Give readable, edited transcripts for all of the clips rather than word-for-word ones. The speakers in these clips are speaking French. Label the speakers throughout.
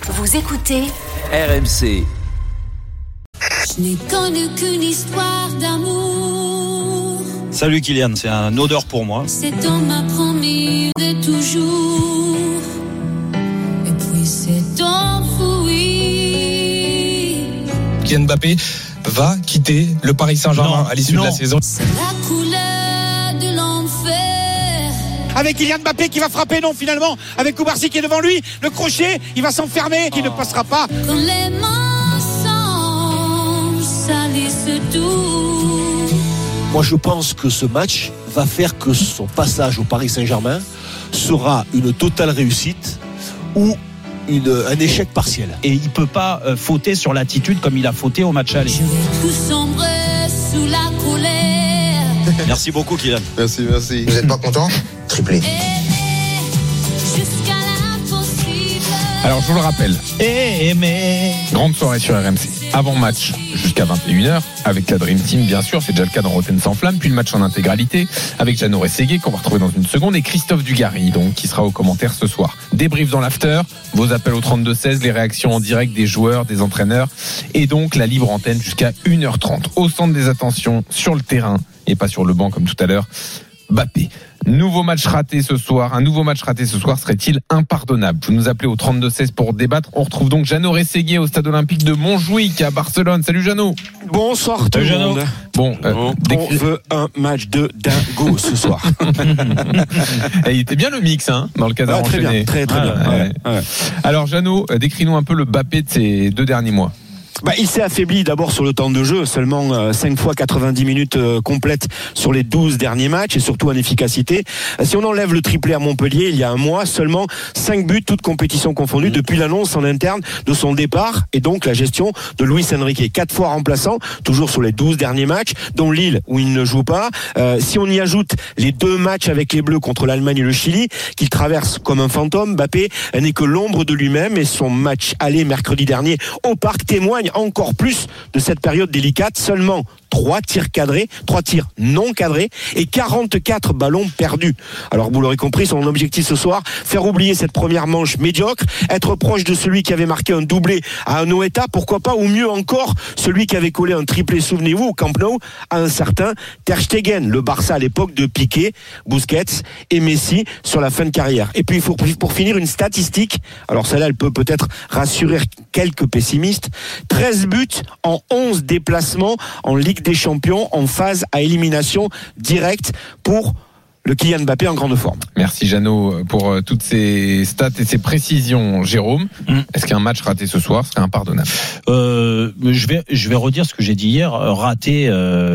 Speaker 1: Vous écoutez
Speaker 2: RMC.
Speaker 3: Je n'ai connu qu'une histoire d'amour.
Speaker 4: Salut Kylian, c'est un odeur pour moi.
Speaker 3: Cet homme m'a promis de toujours. Et puis c'est enfoui.
Speaker 5: Kylian Mbappé va quitter le Paris Saint-Germain à l'issue de la saison.
Speaker 3: C'est la couleur de l'enfer.
Speaker 6: Avec Kylian Mbappé qui va frapper, non finalement, avec Koubarsi qui est devant lui, le crochet, il va s'enfermer, qui ne passera pas.
Speaker 3: Quand les mensonges salissent tout.
Speaker 7: Moi je pense que ce match va faire que son passage au Paris Saint-Germain sera une totale réussite ou un échec partiel.
Speaker 4: Et il peut pas fauter sur l'attitude comme il a fauté au match aller.
Speaker 3: Je vais tout sombrer sous la colère.
Speaker 4: Merci beaucoup Kylian.
Speaker 8: Merci.
Speaker 9: Vous n'êtes pas content ? Triplé.
Speaker 3: Jusqu'à l'impossible.
Speaker 5: Alors je vous le rappelle, grande soirée sur RMC. Avant match jusqu'à 21h avec la Dream Team bien sûr, c'est déjà le cas dans Rotten sans flamme, puis le match en intégralité avec Jeannot Rességuier qu'on va retrouver dans une seconde et Christophe Dugarry donc qui sera aux commentaires ce soir. Débrief dans l'after, vos appels au 32-16, les réactions en direct des joueurs, des entraîneurs et donc la libre antenne jusqu'à 1h30. Au centre des attentions sur le terrain et pas sur le banc comme tout à l'heure, Mbappé. Un nouveau match raté ce soir serait-il impardonnable? Vous nous appelez au 32-16 pour débattre. On retrouve donc Jeannot Rességuier au stade olympique de Montjuïc à Barcelone. Salut Jeannot.
Speaker 6: Bonsoir tout le monde.
Speaker 5: Bon,
Speaker 6: on veut un match de dingo ce soir.
Speaker 5: Il était bien le mix dans le cadre enchaîné.
Speaker 6: Très bien. Ouais.
Speaker 5: Alors Jeannot, décris-nous un peu le Mbappé de ces 2 derniers mois.
Speaker 6: Il s'est affaibli d'abord sur le temps de jeu, seulement 5 fois 90 minutes complètes sur les 12 derniers matchs et surtout en efficacité. Si on enlève le triplé à Montpellier il y a un mois, seulement 5 buts toutes compétitions confondues depuis l'annonce en interne de son départ et donc la gestion de Luis Enrique. 4 fois remplaçant, toujours sur les 12 derniers matchs, dont Lille où il ne joue pas. Si on y ajoute les 2 matchs avec les Bleus contre l'Allemagne et le Chili, qu'il traverse comme un fantôme, Mbappé n'est que l'ombre de lui-même et son match aller mercredi dernier au Parc témoigne encore plus de cette période délicate. Seulement 3 tirs cadrés, 3 tirs non cadrés et 44 ballons perdus. Alors vous l'aurez compris, son objectif ce soir, faire oublier cette première manche médiocre, être proche de celui qui avait marqué un doublé à un Anoeta, pourquoi pas, ou mieux encore, celui qui avait collé un triplé, souvenez-vous, au Camp Nou, à un certain Ter Stegen, le Barça à l'époque de Piqué, Busquets et Messi sur la fin de carrière. Et puis pour finir, une statistique, alors celle-là elle peut-être rassurer quelques pessimistes, 13 buts en 11 déplacements en Ligue des Champions en phase à élimination directe pour le Kylian Mbappé en grande forme.
Speaker 5: Merci Jeannot pour toutes ces stats et ces précisions. Jérôme, est-ce qu'un match raté ce soir serait impardonnable?
Speaker 4: Je vais redire ce que j'ai dit hier. Raté,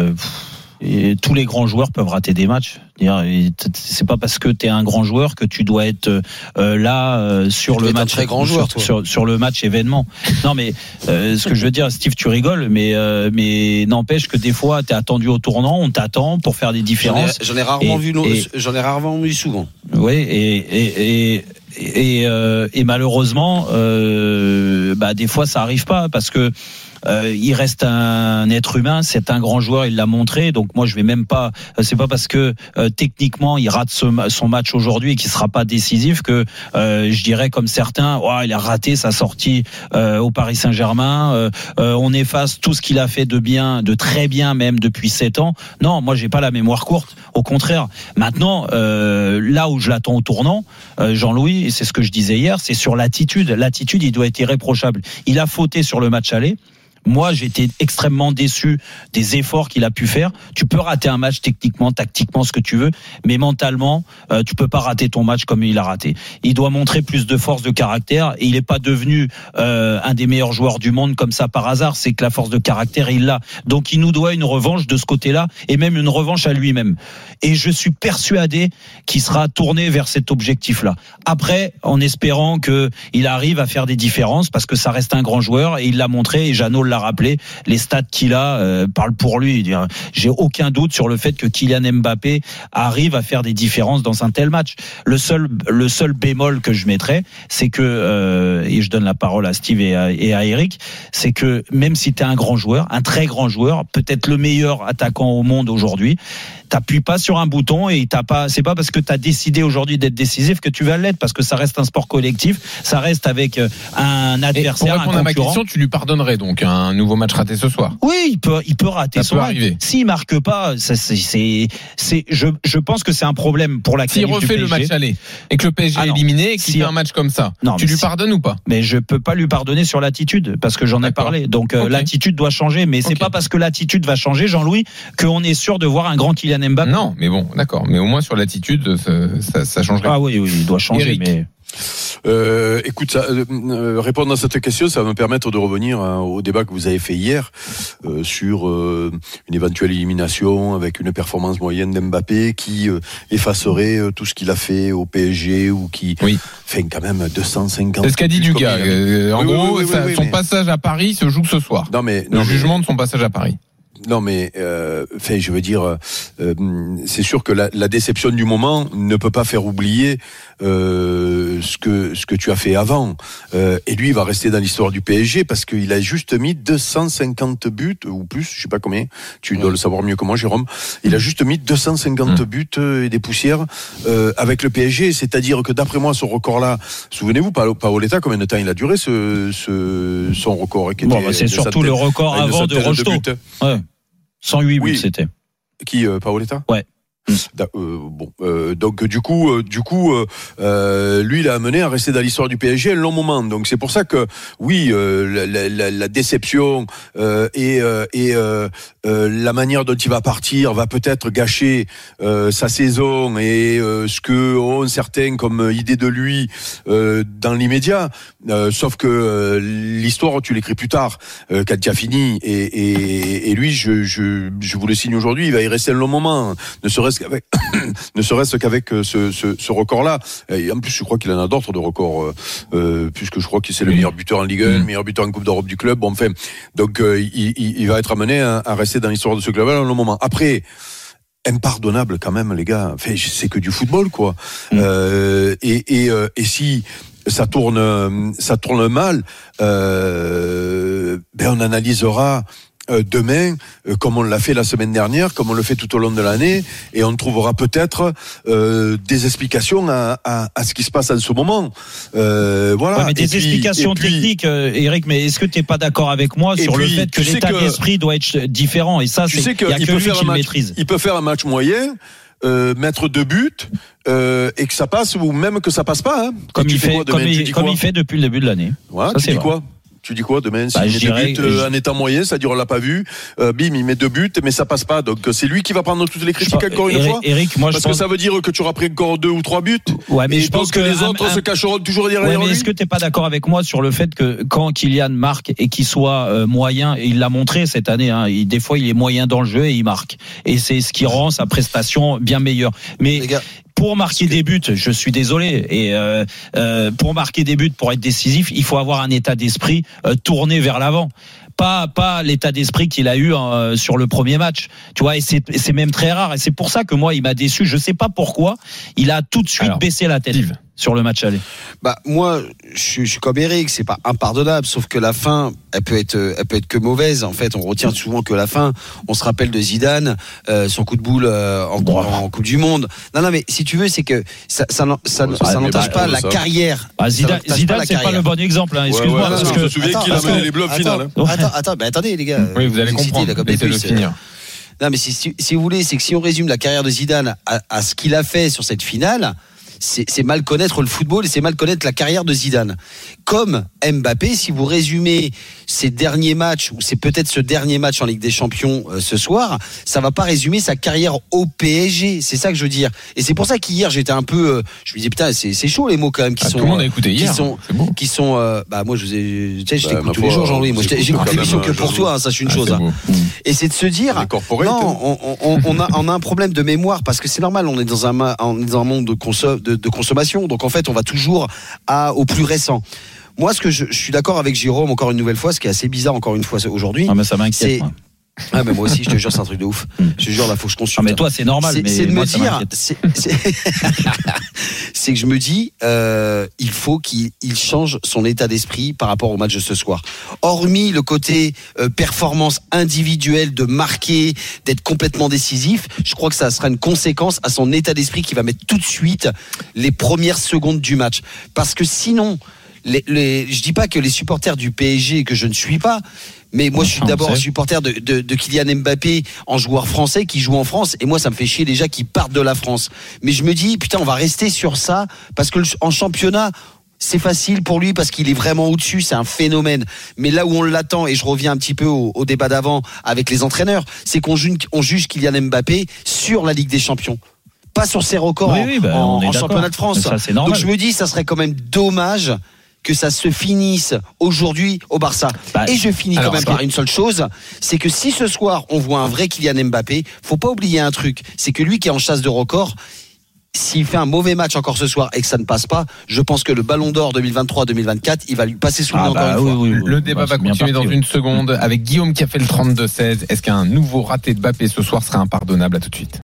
Speaker 4: et tous les grands joueurs peuvent rater des matchs. C'est pas parce que tu es un grand joueur que tu dois être là sur le match, sur le match événement. Non mais ce que je veux dire, Steve, tu rigoles, mais n'empêche que des fois tu es attendu au tournant, on t'attend pour faire des différences.
Speaker 2: J'en ai rarement vu souvent.
Speaker 4: Oui, et malheureusement, des fois ça arrive pas parce que il reste un être humain, c'est un grand joueur, il l'a montré. Donc moi je vais même pas, c'est pas parce que techniquement il rate son match aujourd'hui et qu'il sera pas décisif que je dirais comme certains, il a raté sa sortie au Paris Saint-Germain, on efface tout ce qu'il a fait de bien, de très bien même depuis 7 ans. Non, moi j'ai pas la mémoire courte, au contraire. Maintenant là où je l'attends au tournant, Jean-Louis, et c'est ce que je disais hier, c'est sur l'attitude. L'attitude, il doit être irréprochable. Il a fauté sur le match aller. Moi, j'étais extrêmement déçu des efforts qu'il a pu faire. Tu peux rater un match techniquement, tactiquement, ce que tu veux, mais mentalement, tu peux pas rater ton match comme il a raté. Il doit montrer plus de force de caractère et il est pas devenu un des meilleurs joueurs du monde comme ça par hasard. C'est que la force de caractère, il l'a. Donc, il nous doit une revanche de ce côté-là et même une revanche à lui-même. Et je suis persuadé qu'il sera tourné vers cet objectif-là. Après, en espérant que il arrive à faire des différences parce que ça reste un grand joueur et il l'a montré et Jeannot l'a rappelé, les stats qu'il a parlent pour lui. J'ai aucun doute sur le fait que Kylian Mbappé arrive à faire des différences dans un tel match. Le seul bémol que je mettrais, c'est que, et je donne la parole à Steve et à Eric, c'est que même si tu es un grand joueur, un très grand joueur, peut-être le meilleur attaquant au monde aujourd'hui, t'appuies pas sur un bouton et c'est pas parce que t'as décidé aujourd'hui d'être décisif que tu vas l'être, parce que ça reste un sport collectif, ça reste avec un adversaire,
Speaker 5: pour répondre
Speaker 4: un
Speaker 5: à ma
Speaker 4: concurrent.
Speaker 5: question, tu lui pardonnerais donc un nouveau match raté ce soir?
Speaker 4: Oui, il peut rater
Speaker 5: Ça
Speaker 4: son
Speaker 5: peut
Speaker 4: match.
Speaker 5: arriver.
Speaker 4: S'il marque pas, je pense que c'est un problème pour la
Speaker 5: S'il
Speaker 4: qualif du
Speaker 5: refait le
Speaker 4: PSG.
Speaker 5: match aller et que le PSG est éliminé et qu'il fait un match comme ça, tu lui pardonnes ou pas?
Speaker 4: Mais je peux pas lui pardonner sur l'attitude, parce que j'en ai parlé. Donc l'attitude doit changer, mais c'est pas parce que l'attitude va changer, Jean-Louis, qu'on est sûr de voir un grand Kylian Mbappé.
Speaker 5: Non, mais bon, d'accord. Mais au moins sur l'attitude, ça changerait.
Speaker 4: Ah oui, il doit changer.
Speaker 5: Eric.
Speaker 4: Mais
Speaker 1: Écoute, répondre à cette question, ça va me permettre de revenir au débat que vous avez fait hier sur une éventuelle élimination avec une performance moyenne d'Mbappé qui effacerait tout ce qu'il a fait au PSG ou qui fait quand même 250.
Speaker 5: C'est ce qu'a dit Dugas. En gros, son
Speaker 1: mais...
Speaker 5: passage à Paris se joue ce soir. Le jugement de son passage à Paris.
Speaker 1: Non mais je veux dire, c'est sûr que la déception du moment ne peut pas faire oublier ce que tu as fait avant. Et lui, il va rester dans l'histoire du PSG parce qu'il a juste mis 250 buts ou plus, je sais pas combien. Tu dois le savoir mieux que moi, Jérôme. Il a juste mis 250 buts et des poussières avec le PSG. C'est-à-dire que d'après moi, ce record-là, souvenez-vous, Paoletta, combien de temps il a duré son record?
Speaker 4: C'est surtout le record avant de Rocheteau. 108 buts, c'était.
Speaker 1: Qui, Paoletta?
Speaker 4: Ouais.
Speaker 1: Donc du coup, lui, il a amené à rester dans l'histoire du PSG un long moment. Donc c'est pour ça que oui, la déception et la manière dont il va partir va peut-être gâcher sa saison et ce que ont certains comme idée de lui dans l'immédiat. Sauf que l'histoire, tu l'écris plus tard quand tu as fini. Et lui, je vous le signe aujourd'hui, il va y rester un long moment, ne serait-ce qu'avec ce record-là. Et en plus, je crois qu'il en a d'autres de records, puisque je crois que c'est le meilleur buteur en Ligue 1, le meilleur buteur en Coupe d'Europe du club. Bon, enfin, donc il va être amené à rester dans l'histoire de ce club-là un long moment. Après, impardonnable quand même, les gars. Enfin, c'est que du football, quoi. Et si ça tourne mal, on analysera demain, comme on l'a fait la semaine dernière, comme on le fait tout au long de l'année, et on trouvera peut-être des explications à ce qui se passe en ce moment. Voilà.
Speaker 4: Ouais, mais des explications techniques, Eric. Mais est-ce que tu n'es pas d'accord avec moi sur le fait que l'état d'esprit doit être différent? Et ça, il y a que lui qui le maîtrise.
Speaker 1: Il peut faire un match moyen. Mettre 2 buts et que ça passe ou même que ça passe pas, hein.
Speaker 4: Comme il fait depuis le début de l'année.
Speaker 1: Voilà, tu dis quoi? Tu dis quoi demain? S'il met 2 buts en étant moyen, c'est-à-dire on l'a pas vu, bim, il met 2 buts, mais ça passe pas. Donc c'est lui qui va prendre toutes les critiques encore une fois.
Speaker 4: Eric, moi, parce
Speaker 1: que ça veut dire que tu auras pris encore 2 ou 3 buts.
Speaker 4: Ouais, mais
Speaker 1: et
Speaker 4: je pense que
Speaker 1: les autres se cacheront toujours derrière lui.
Speaker 4: Est-ce que t'es pas d'accord avec moi sur le fait que quand Kylian marque et qu'il soit moyen, et il l'a montré cette année, hein, des fois il est moyen dans le jeu et il marque. Et c'est ce qui rend sa prestation bien meilleure. Mais pour marquer des buts, je suis désolé, et pour marquer des buts, pour être décisif, il faut avoir un état d'esprit tourné vers l'avant. Pas l'état d'esprit qu'il a eu sur le premier match. Tu vois, et c'est même très rare. Et c'est pour ça que moi, il m'a déçu. Je sais pas pourquoi. Il a tout de suite baissé la tête sur le match aller.
Speaker 2: Moi, je suis comme Eric. C'est pas impardonnable. Sauf que la fin, elle peut être que mauvaise. En fait, on retient souvent que la fin. On se rappelle de Zidane, son coup de boule en Coupe du Monde. Non, mais si tu veux, c'est que ça n'entache pas la carrière.
Speaker 4: Zidane, c'est pas le bon exemple. Hein. Excuse-moi.
Speaker 1: Parce que je me souviens qu'il a mené les Bleus en finale.
Speaker 2: Attendez, les gars.
Speaker 5: Oui, vous allez comprendre. Laissez-le finir.
Speaker 2: Non, mais si vous voulez, c'est que si on résume la carrière de Zidane à ce qu'il a fait sur cette finale, c'est mal connaître le football et c'est mal connaître la carrière de Zidane. Comme Mbappé, si vous résumez ses derniers matchs, ou c'est peut-être ce dernier match en Ligue des Champions ce soir, ça va pas résumer sa carrière au PSG. C'est ça que je veux dire. Et c'est pour ça qu'hier j'étais un peu, je me disais putain, c'est chaud les mots quand même qui sont.
Speaker 5: Tout le monde a écouté hier.
Speaker 2: Qui sont, moi je t'écoute tous les jours, Jean-Louis. Moi j'écoute l'émission que pour toi, ça c'est une chose. Et c'est de se dire, non, on a un problème de mémoire parce que c'est normal, on est dans un monde de consommation, donc en fait on va toujours au plus récent. Moi, ce que je suis d'accord avec Jérôme encore une nouvelle fois, ce qui est assez bizarre encore une fois aujourd'hui,
Speaker 4: mais ça m'inquiète,
Speaker 2: Ah mais moi aussi, je te jure, c'est un truc de ouf. Je te jure, là, faut que je consulte.
Speaker 4: Ah, mais toi, c'est normal.
Speaker 2: C'est de
Speaker 4: moi,
Speaker 2: me
Speaker 4: ça
Speaker 2: dire,
Speaker 4: m'inquiète.
Speaker 2: c'est que je me dis, il faut qu'il change son état d'esprit par rapport au match de ce soir. Hormis le côté performance individuelle, de marquer, d'être complètement décisif, je crois que ça sera une conséquence à son état d'esprit qui va mettre tout de suite les premières secondes du match. Parce que sinon, je dis pas que les supporters du PSG, que je ne suis pas, mais moi je suis d'abord un supporter de Kylian Mbappé en joueur français qui joue en France, et moi ça me fait chier déjà qu'il parte de la France. Mais je me dis, putain, on va rester sur ça, parce que en championnat, c'est facile pour lui parce qu'il est vraiment au-dessus, c'est un phénomène. Mais là où on l'attend, et je reviens un petit peu au débat d'avant avec les entraîneurs, c'est qu'on juge Kylian Mbappé sur la Ligue des Champions, pas sur ses records en championnat de France.
Speaker 4: Ça, c'est normal.
Speaker 2: Donc je me dis, ça serait quand même dommage que ça se finisse aujourd'hui au Barça. Et je finis quand même par une seule chose, c'est que si ce soir on voit un vrai Kylian Mbappé, faut pas oublier un truc, c'est que lui qui est en chasse de record, s'il fait un mauvais match encore ce soir et que ça ne passe pas, je pense que le Ballon d'Or 2023-2024, il va lui passer sous le nez encore une fois.
Speaker 5: Oui. Le débat va continuer dans une seconde avec Guillaume qui a fait le 32-16. Est-ce qu'un nouveau raté de Mbappé ce soir serait impardonnable? À tout de suite.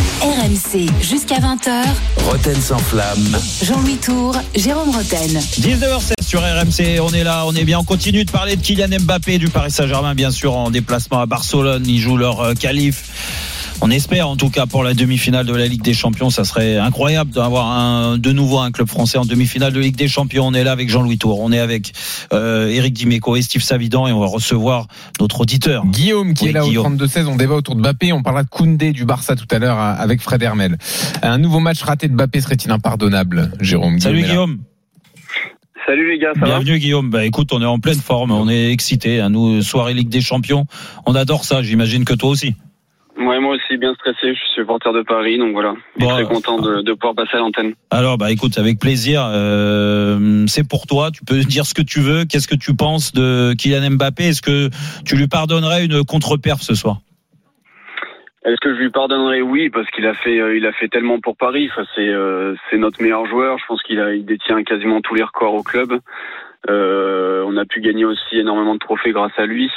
Speaker 8: RMC jusqu'à 20h.
Speaker 10: Roten sans flamme.
Speaker 8: Jean-Louis Tour, Jérôme Roten.
Speaker 4: 19h16 sur RMC, on est là, on est bien. On continue de parler de Kylian Mbappé du Paris Saint-Germain, bien sûr, en déplacement à Barcelone. Ils jouent leur qualif. On espère en tout cas pour la demi-finale de la Ligue des Champions. Ça serait incroyable d'avoir de nouveau un club français en demi-finale de Ligue des Champions. On est là avec Jean-Louis Tour, on est avec Eric Dimeco et Steve Savidan, et on va recevoir notre auditeur
Speaker 5: Guillaume qui est là Guillaume. Au 32-16. On débat autour de Mbappé. On parlera de Koundé du Barça tout à l'heure avec Fred Hermel. Un nouveau match raté de Mbappé serait-il impardonnable, Jérôme?
Speaker 4: Salut Guillaume.
Speaker 11: Salut les gars, ça va?
Speaker 4: Bienvenue Guillaume. Bah écoute, on est en pleine forme, on est excités. Nous, soirée Ligue des Champions, on adore ça. J'imagine que toi aussi.
Speaker 11: Ouais, moi aussi, bien stressé. Je suis supporter de Paris, donc voilà. Je suis très content de pouvoir passer à l'antenne.
Speaker 4: Alors, écoute, avec plaisir. C'est pour toi. Tu peux dire ce que tu veux. Qu'est-ce que tu penses de Kylian Mbappé? Est-ce que tu lui pardonnerais une contre-perf ce soir?
Speaker 11: Est-ce que je lui pardonnerais? Oui, parce qu'il a fait tellement pour Paris. Enfin, c'est notre meilleur joueur. Je pense il détient quasiment tous les records au club. On a pu gagner aussi énormément de trophées grâce à lui.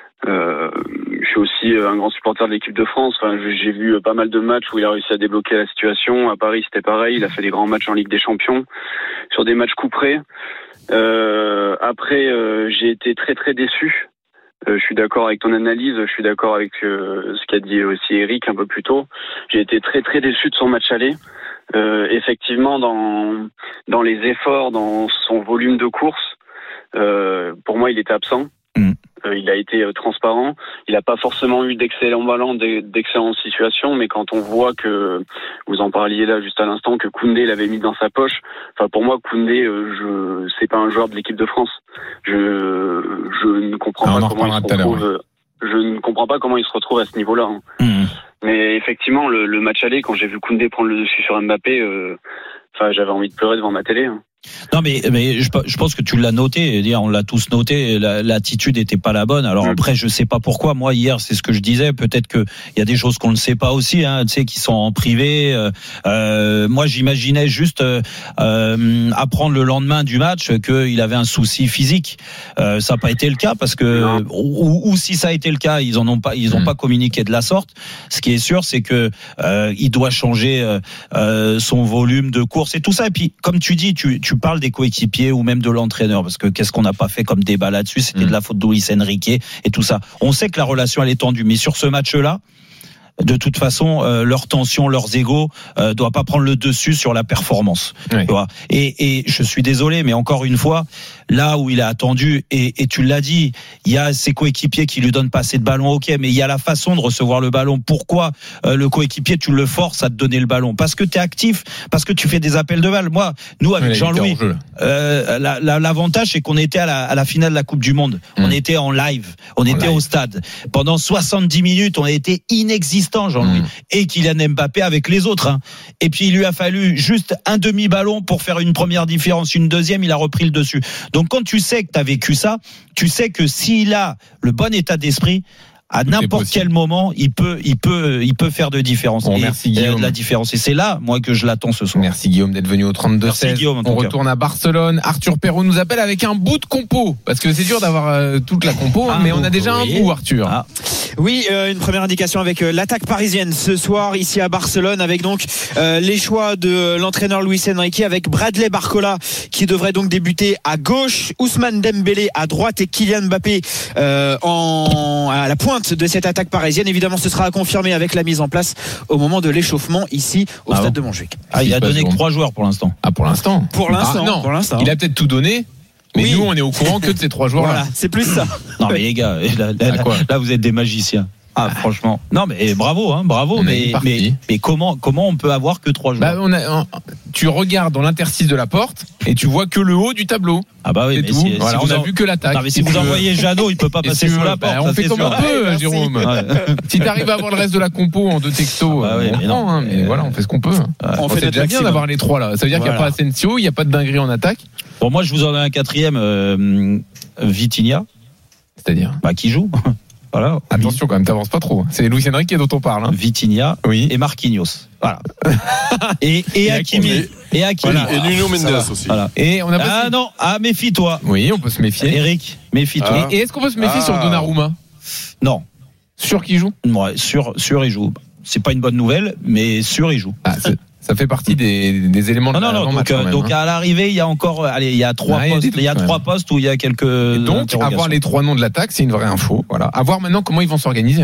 Speaker 11: Je suis aussi un grand supporter de l'équipe de France. Enfin, j'ai vu pas mal de matchs où il a réussi à débloquer la situation. À Paris, c'était pareil. Il a fait des grands matchs en Ligue des Champions, sur des matchs coup près. Après, j'ai été très très déçu. Je suis d'accord avec ton analyse. Je suis d'accord avec ce qu'a dit aussi Eric un peu plus tôt. J'ai été très très déçu de son match aller. Effectivement, dans les efforts, dans son volume de course, pour moi, il était absent. Il a été transparent. Il n'a pas forcément eu d'excellents ballons, d'excellentes situations, mais quand on voit que, vous en parliez là juste à l'instant, que Koundé l'avait mis dans sa poche. Enfin, pour moi, Koundé, c'est pas un joueur de l'équipe de France. Je ne comprends pas comment il se retrouve. Je ne comprends pas comment il se retrouve à ce niveau-là. Mais effectivement, le match aller, quand j'ai vu Koundé prendre le dessus sur Mbappé, j'avais envie de pleurer devant ma télé.
Speaker 4: Non mais je pense que tu l'as noté, on l'a tous noté, l'attitude était pas la bonne. Alors après je sais pas pourquoi, moi hier c'est ce que je disais, peut-être que il y a des choses qu'on ne sait pas aussi, tu sais, qui sont en privé. Moi j'imaginais juste apprendre le lendemain du match qu'il avait un souci physique. Ça n'a pas été le cas parce que ou si ça a été le cas, ils ont pas communiqué de la sorte. Ce qui est sûr c'est que il doit changer son volume de course et tout ça. Et puis comme tu dis, tu parles des coéquipiers ou même de l'entraîneur, parce que qu'est-ce qu'on n'a pas fait comme débat là-dessus? C'était de la faute de Luis Enrique et tout ça. On sait que la relation elle est tendue, mais sur ce match-là, de toute façon, leur tension, leurs égos doit pas prendre le dessus sur la performance. Oui. Tu vois. Et je suis désolé, mais encore une fois, là où il a attendu, et tu l'as dit, il y a ses coéquipiers qui lui donnent pas assez de ballons, ok, mais il y a la façon de recevoir le ballon. Pourquoi le coéquipier, tu le forces à te donner le ballon? Parce que tu es actif, parce que tu fais des appels de balles. Moi, nous, avec Jean-Louis, l'avantage, c'est qu'on était à la finale de la Coupe du Monde. On était en live, on était au stade. Pendant 70 minutes, on a été inexistant, Jean-Louis. Et Kylian Mbappé avec les autres. Et puis, il lui a fallu juste un demi-ballon pour faire une première différence. Une deuxième, il a repris le dessus. Donc, quand tu sais que tu as vécu ça, tu sais que s'il a le bon état d'esprit, À n'importe quel moment, il peut faire de différence.
Speaker 5: Bon, merci Guillaume.
Speaker 4: De la différence. Et c'est là, moi, que je l'attends ce soir.
Speaker 5: Merci Guillaume d'être venu au 32-16. On retourne à Barcelone. Arthur Perrault nous appelle avec un bout de compo. Parce que c'est dur d'avoir toute la compo, mais on a déjà un bout, Arthur.
Speaker 12: Ah. Oui, une première indication avec l'attaque parisienne ce soir ici à Barcelone, avec donc les choix de l'entraîneur Luis Enrique, avec Bradley Barcola qui devrait donc débuter à gauche, Ousmane Dembélé à droite et Kylian Mbappé à la pointe de cette attaque parisienne. Évidemment, ce sera à confirmer avec la mise en place au moment de l'échauffement ici au stade de Montjuic.
Speaker 4: Il a donné que 3 joueurs pour l'instant.
Speaker 5: Pour l'instant.
Speaker 12: Non, pour l'instant.
Speaker 5: Il a peut-être tout donné. Mais nous, on est au courant que de ces 3 joueurs-là.
Speaker 12: Voilà, c'est plus ça.
Speaker 4: Non, mais les gars, là, vous êtes des magiciens. Franchement. Non, mais bravo, mais comment on peut avoir que 3 joueurs?
Speaker 5: Tu regardes dans l'interstice de la porte et tu vois que le haut du tableau.
Speaker 4: Ah bah oui,
Speaker 5: c'est
Speaker 4: mais
Speaker 5: tout. Voilà, on a vu que l'attaque.
Speaker 4: Non, mais si vous envoyez Jeannot, il peut pas passer sous la porte.
Speaker 5: On fait comme on peut, Jérôme. Si t'arrives à avoir le reste de la compo en 2 textos, mais voilà, on fait ce qu'on peut. C'est déjà bien d'avoir les 3 là. Ça veut dire qu'il n'y a pas Asensio, il n'y a pas de dinguerie en attaque.
Speaker 4: Bon, moi je vous en ai un 4e, Vitinha.
Speaker 5: C'est-à-dire
Speaker 4: qui joue. Voilà.
Speaker 5: Attention quand même, t'avances pas trop. C'est Luis Enrique dont on parle.
Speaker 4: Vitinha et Marquinhos. Voilà. et Hakimi. Et Hakimi.
Speaker 1: Voilà. Et Nuno Mendes aussi.
Speaker 4: Voilà.
Speaker 5: Et on a
Speaker 4: non, méfie-toi.
Speaker 5: Oui, on peut se méfier.
Speaker 4: Eric, méfie-toi.
Speaker 5: Et est-ce qu'on peut se méfier sur Donnarumma?
Speaker 4: Non.
Speaker 5: Sûr qu'il joue?
Speaker 4: Ouais, sûr il joue. C'est pas une bonne nouvelle, mais sûr il joue.
Speaker 5: Ça fait partie des éléments de
Speaker 4: donc à l'arrivée, il y a encore il y a 3 postes, il y a 3 postes où il y a quelques
Speaker 5: donc avoir les 3 noms de l'attaque, c'est une vraie info, voilà. À voir maintenant comment ils vont s'organiser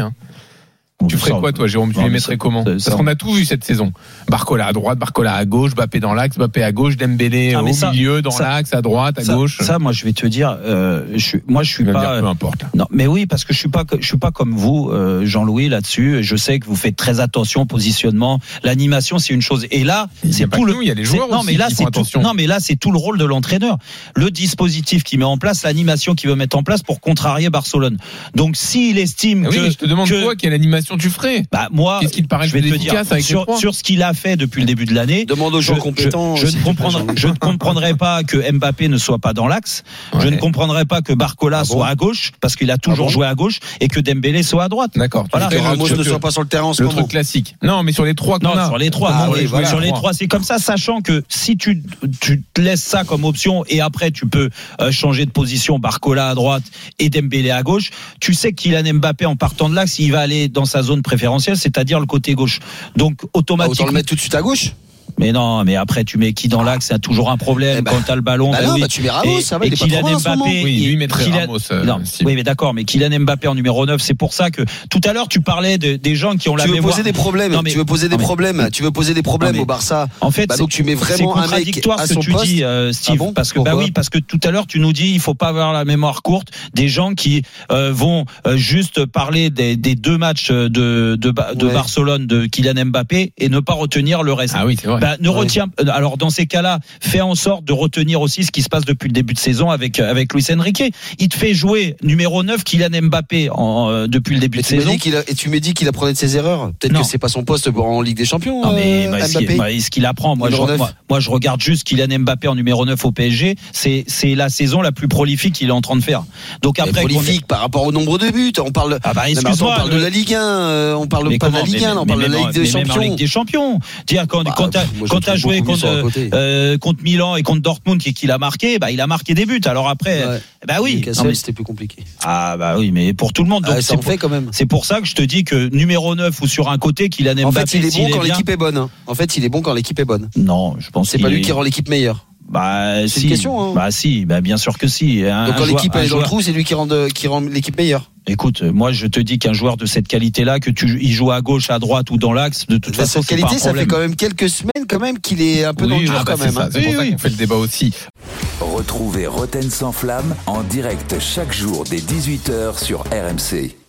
Speaker 5: Tu ferais quoi toi, Jérôme? Tu les mettrais comment? Parce qu'on a tout vu cette saison. Barcola à droite, Barcola à gauche, Mbappé dans l'axe, Mbappé à gauche, Dembélé au milieu, dans l'axe, à droite, à gauche.
Speaker 4: Ça, moi, je vais te dire, je suis pas.
Speaker 5: Peu importe.
Speaker 4: Non, mais oui, parce que je suis pas comme vous, Jean-Louis, là-dessus. Je sais que vous faites très attention au positionnement. L'animation, c'est une chose. Et là, c'est tout
Speaker 5: il y a les joueurs aussi.
Speaker 4: Non, mais là, c'est tout. Non, mais là, c'est tout le rôle de l'entraîneur. Le dispositif qu'il met en place, l'animation qu'il veut mettre en place pour contrarier Barcelone. Donc, s'il estime que.
Speaker 5: Je te demande quoi, quelle animation tu ferais?
Speaker 4: Moi,
Speaker 5: qu'est-ce qui te paraît
Speaker 4: je vais te dire sur ce qu'il a fait depuis le début de l'année.
Speaker 2: Demande aux gens compétents.
Speaker 4: Je ne comprendrais pas que Mbappé ne soit pas dans l'axe. Je ne comprendrais pas que Barcola soit à gauche, parce qu'il a toujours joué à gauche, et que Dembélé soit à droite.
Speaker 5: D'accord.
Speaker 2: Voilà. Que Ramos ne soit pas sur le terrain en ce moment.
Speaker 5: Le truc classique. Non, mais sur les 3 qu'on a.
Speaker 4: Sur les 3. Sur les 3, c'est comme ça, sachant que si tu te laisses ça comme option et après tu peux changer de position, Barcola à droite et Dembélé à gauche, tu sais que Kylian Mbappé en partant de l'axe, il va aller dans sa zone préférentielle, c'est-à-dire le côté gauche. Donc automatiquement.
Speaker 2: Autant le mettre tout de suite à gauche.
Speaker 4: Mais non, mais après tu mets qui dans l'axe, c'est toujours un problème quand t'as le ballon.
Speaker 2: Tu mets Ramos, ça va, il est pas trop loin en ce moment.
Speaker 5: Oui, lui mettrait Ramos.
Speaker 4: Oui, mais d'accord, mais Kylian Mbappé en numéro 9, c'est pour ça que tout à l'heure tu parlais des gens qui ont la mémoire.
Speaker 2: Tu veux poser des problèmes au Barça.
Speaker 4: En fait,
Speaker 2: donc tu mets vraiment un mec à son poste. C'est contradictoire ce que tu dis, Steve, parce que parce que tout à l'heure tu nous dis il faut pas avoir la mémoire courte des gens qui vont juste parler des 2 matchs de Barcelone de Kylian Mbappé et ne pas retenir le reste.
Speaker 5: Ah oui, c'est vrai.
Speaker 4: Retiens. Alors dans ces cas-là, fais en sorte de retenir aussi ce qui se passe depuis le début de saison avec Luis Enrique. Il te fait jouer numéro 9 Kylian Mbappé depuis le début de saison.
Speaker 2: Et tu m'as dit qu'il apprenait de ses erreurs. Peut-être que c'est pas son poste en Ligue des Champions.
Speaker 4: Ce qu'il apprend, moi je regarde juste Kylian Mbappé en numéro 9 au PSG. C'est la saison la plus prolifique qu'il est en train de faire. Donc après,
Speaker 2: prolifique par rapport au nombre de buts. On parle. On parle de la Ligue 1. On parle pas de la Ligue 1. On parle de la Ligue des Champions.
Speaker 4: Même en Ligue des Champions. Quand t'as joué contre Milan et contre Dortmund qu'il a marqué, il a marqué des buts. Alors après, oui.
Speaker 2: C'était plus compliqué.
Speaker 4: Oui, mais pour tout le monde. Donc
Speaker 2: ça en fait quand même.
Speaker 4: C'est pour ça que je te dis que numéro 9 ou sur un côté Kylian Mbappé.
Speaker 2: En fait, il est bon quand l'équipe est bonne. En fait, il est bon quand l'équipe est bonne.
Speaker 4: Non, je pense.
Speaker 2: C'est pas lui qui rend l'équipe meilleure. C'est une question.
Speaker 4: Bien sûr que si.
Speaker 2: Donc quand l'équipe est dans le trou, c'est lui qui rend l'équipe meilleure.
Speaker 4: Écoute, moi je te dis qu'un joueur de cette qualité-là, il joue à gauche, à droite ou dans l'axe, de toute façon,
Speaker 2: cette qualité, ça fait quand même quelques semaines quand même qu'il est un peu dans le trou quand même.
Speaker 5: C'est pour ça qu'on fait le débat aussi.
Speaker 10: Retrouvez Roten sans flamme en direct chaque jour dès 18h sur RMC.